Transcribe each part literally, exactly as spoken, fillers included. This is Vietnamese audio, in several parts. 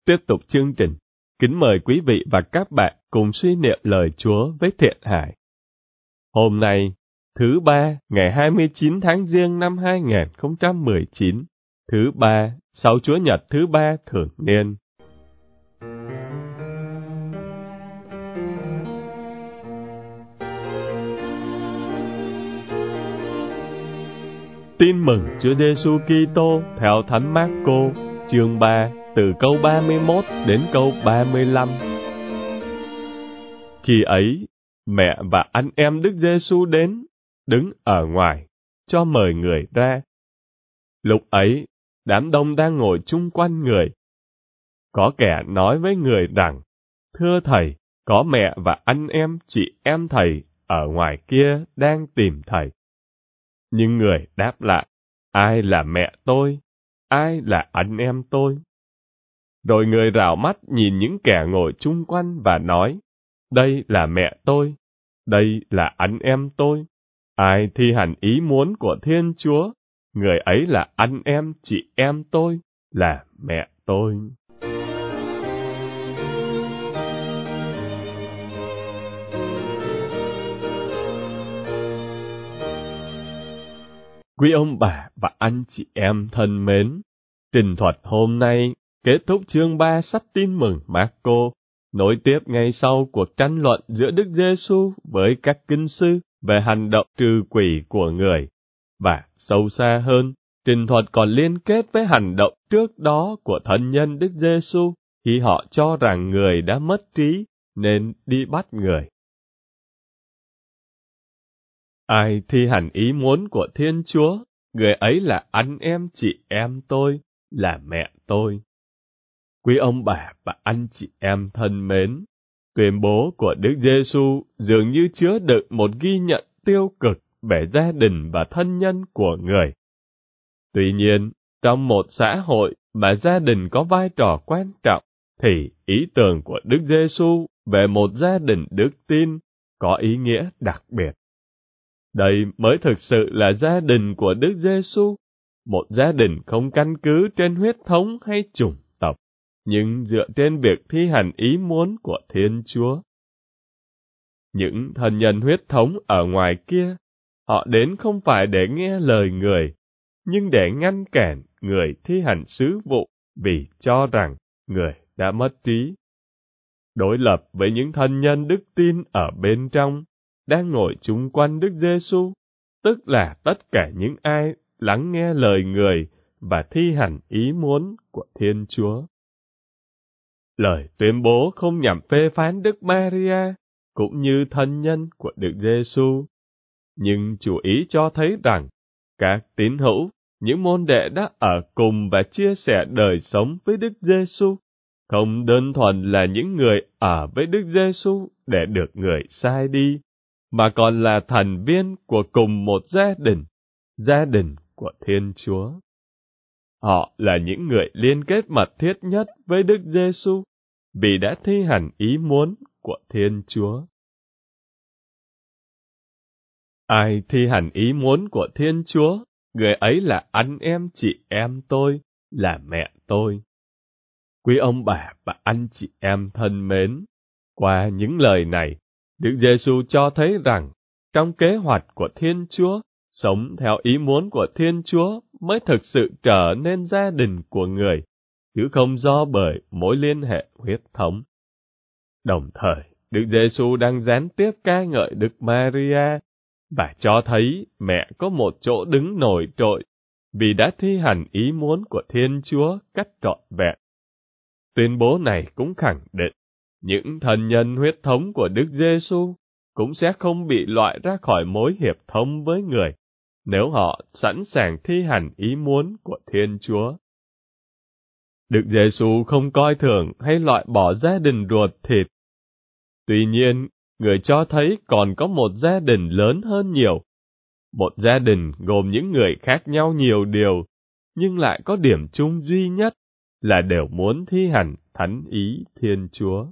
Tiếp tục chương trình, kính mời quý vị và các bạn cùng suy niệm lời Chúa với Thiện Hải. Hôm nay, thứ ba, ngày hai mươi chín tháng Giêng năm hai nghìn không trăm mười chín, thứ ba, sau Chúa Nhật thứ ba thường niên. Tin mừng Chúa Giêsu Kitô theo Thánh Mác-cô, chương ba, từ câu ba mươi mốt đến câu ba mươi lăm. Khi ấy, mẹ và anh em Đức Giêsu đến, đứng ở ngoài, cho mời người ra. Lúc ấy, đám đông đang ngồi chung quanh người. Có kẻ nói với người rằng, thưa thầy, có mẹ và anh em chị em thầy ở ngoài kia đang tìm thầy. Nhưng người đáp lại, ai là mẹ tôi, ai là anh em tôi? Rồi người rảo mắt nhìn những kẻ ngồi chung quanh và nói, đây là mẹ tôi, đây là anh em tôi. Ai thi hành ý muốn của Thiên Chúa, người ấy là anh em chị em tôi, là mẹ tôi. Quý ông bà và anh chị em thân mến, trình thuật hôm nay kết thúc chương ba sách Tin mừng Mác-cô, nối tiếp ngay sau cuộc tranh luận giữa Đức Giêsu với các kinh sư về hành động trừ quỷ của người. Và sâu xa hơn, trình thuật còn liên kết với hành động trước đó của thân nhân Đức Giêsu khi họ cho rằng người đã mất trí nên đi bắt người. Ai thi hành ý muốn của Thiên Chúa, người ấy là anh em chị em tôi, là mẹ tôi. Quý ông bà và anh chị em thân mến, tuyên bố của Đức Giêsu dường như chứa đựng một ghi nhận tiêu cực về gia đình và thân nhân của người. Tuy nhiên, trong một xã hội mà gia đình có vai trò quan trọng, thì ý tưởng của Đức Giêsu về một gia đình đức tin có ý nghĩa đặc biệt. Đây mới thực sự là gia đình của Đức Giêsu, một gia đình không căn cứ trên huyết thống hay chủng tộc, nhưng dựa trên việc thi hành ý muốn của Thiên Chúa. Những thân nhân huyết thống ở ngoài kia, họ đến không phải để nghe lời người, nhưng để ngăn cản người thi hành sứ vụ vì cho rằng người đã mất trí. Đối lập với những thân nhân đức tin ở bên trong, đang ngồi chung quanh Đức Giêsu, tức là tất cả những ai lắng nghe lời người và thi hành ý muốn của Thiên Chúa. Lời tuyên bố không nhằm phê phán Đức Maria cũng như thân nhân của Đức Giêsu, nhưng chủ ý cho thấy rằng các tín hữu, những môn đệ đã ở cùng và chia sẻ đời sống với Đức Giêsu, không đơn thuần là những người ở với Đức Giêsu để được người sai đi, mà còn là thành viên của cùng một gia đình, gia đình của Thiên Chúa. Họ là những người liên kết mật thiết nhất với Đức Giêsu vì đã thi hành ý muốn của Thiên Chúa. Ai thi hành ý muốn của Thiên Chúa, người ấy là anh em chị em tôi, là mẹ tôi. Quý ông bà và anh chị em thân mến, qua những lời này, Đức Giêsu cho thấy rằng, trong kế hoạch của Thiên Chúa, sống theo ý muốn của Thiên Chúa mới thực sự trở nên gia đình của người, chứ không do bởi mối liên hệ huyết thống. Đồng thời, Đức Giêsu đang gián tiếp ca ngợi Đức Maria, và cho thấy mẹ có một chỗ đứng nổi trội, vì đã thi hành ý muốn của Thiên Chúa cách trọn vẹn. Tuyên bố này cũng khẳng định, những thân nhân huyết thống của Đức Giêsu cũng sẽ không bị loại ra khỏi mối hiệp thông với người, nếu họ sẵn sàng thi hành ý muốn của Thiên Chúa. Đức Giêsu không coi thường hay loại bỏ gia đình ruột thịt. Tuy nhiên, người cho thấy còn có một gia đình lớn hơn nhiều. Một gia đình gồm những người khác nhau nhiều điều, nhưng lại có điểm chung duy nhất là đều muốn thi hành thánh ý Thiên Chúa.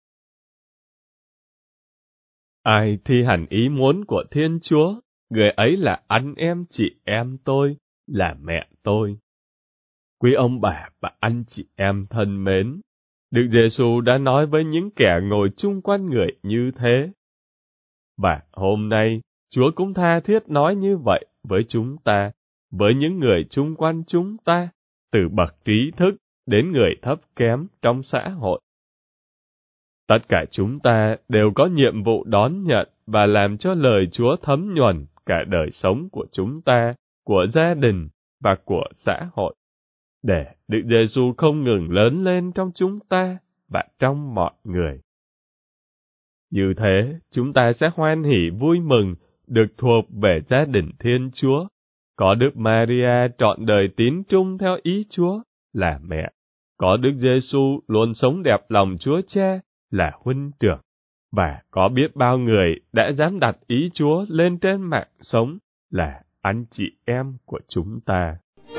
Ai thi hành ý muốn của Thiên Chúa, người ấy là anh em chị em tôi, là mẹ tôi. Quý ông bà và anh chị em thân mến, Đức Giêsu đã nói với những kẻ ngồi chung quanh người như thế. Và hôm nay, Chúa cũng tha thiết nói như vậy với chúng ta, với những người chung quanh chúng ta, từ bậc trí thức đến người thấp kém trong xã hội. Tất cả chúng ta đều có nhiệm vụ đón nhận và làm cho lời Chúa thấm nhuần cả đời sống của chúng ta, của gia đình và của xã hội, để Đức Giêsu không ngừng lớn lên trong chúng ta và trong mọi người. Như thế, chúng ta sẽ hoan hỉ vui mừng được thuộc về gia đình Thiên Chúa, có Đức Maria trọn đời tín trung theo ý Chúa là mẹ, có Đức Giêsu luôn sống đẹp lòng Chúa Cha là huynh trưởng, và có biết bao người đã dám đặt ý Chúa lên trên mạng sống là anh chị em của chúng ta.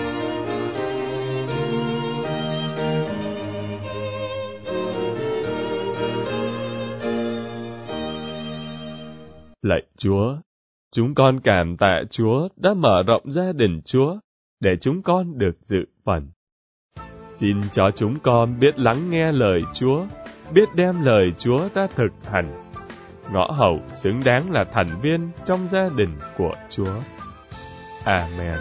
Lạy Chúa, chúng con cảm tạ Chúa đã mở rộng gia đình Chúa để chúng con được dự phần. Xin cho chúng con biết lắng nghe lời Chúa, biết đem lời Chúa ra thực hành, ngõ hầu xứng đáng là thành viên trong gia đình của Chúa. Amen.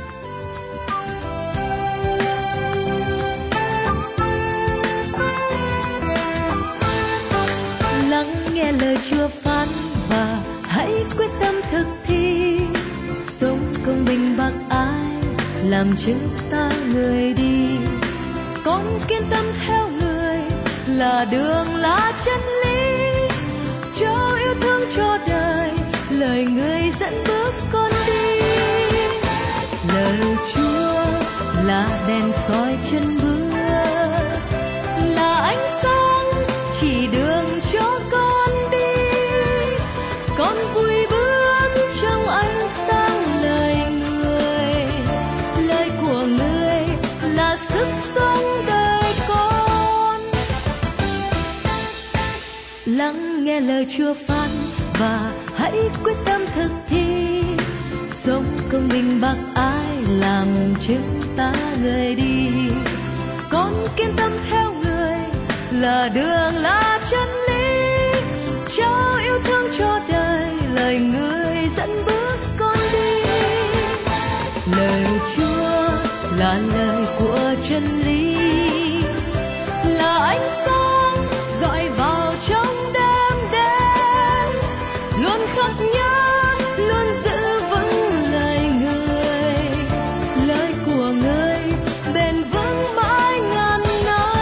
Lắng nghe lời Chúa phán và hãy quyết tâm thực thi, sống công bình bác ái, làm chứng ta người đi. Con kiên tâm theo người là đường là chân lý, cho yêu thương cho đời, lời người dẫn bước con đi. Lời Chúa là đèn soi chân bước, là ánh sáng chỉ đường cho con đi. Con vui bước trong ánh sáng lời người, lời của người là sức sống đời con. Lắng nghe lời Chúa phán và hãy quyết tâm thực thi, sống công bình bác ái, làm chứng ta người đi. Con kiên tâm theo người là đường là chân lý, cho yêu thương cho đời, lời người dẫn bước con đi. Lời Chúa là lời của chân lý, là ánh sáng dọi vào trong đêm đen, luôn khắc nhớ, luôn giữ vững lời người, lời của người bền vững mãi ngàn năm.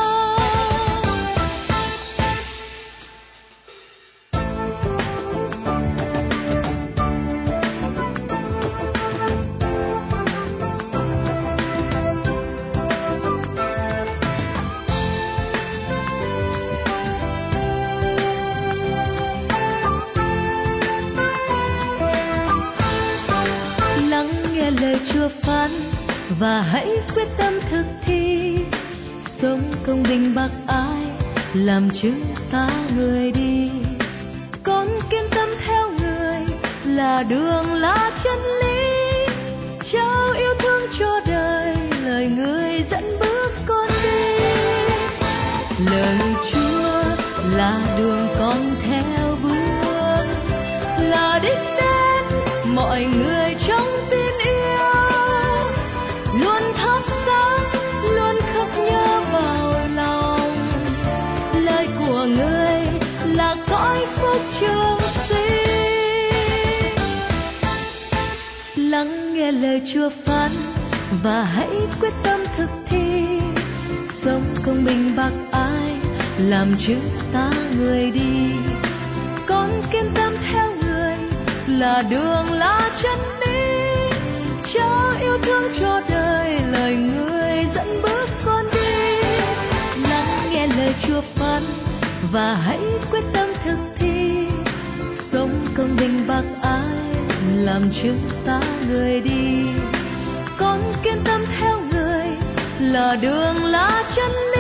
Lắng nghe lời Chúa phán và hãy quyết tâm thực thi, sống công bình bác ái, làm chứng ta người đi. Con kiên tâm theo người là đường là chân lý, trao yêu thương cho đời, lời người dẫn bước con đi. Lời Chúa là đường con theo bước, là đích đến mọi người trong tin yêu, luôn thắp sáng, luôn khắc nhớ vào lòng, lời của người là cõi phúc trường sinh. Lắng nghe lời Chúa phán và hãy quyết tâm thực thi, sống công bình bác ái, làm chứng ta người đi. Con kiên tâm theo người là đường là chân lý, cho yêu thương cho đời, lời người dẫn bước con đi. Lắng nghe lời Chúa phán và hãy quyết tâm thực thi, sống công bình bác ái, làm chứng ta người đi. Con kiên tâm theo người là đường là chân lý,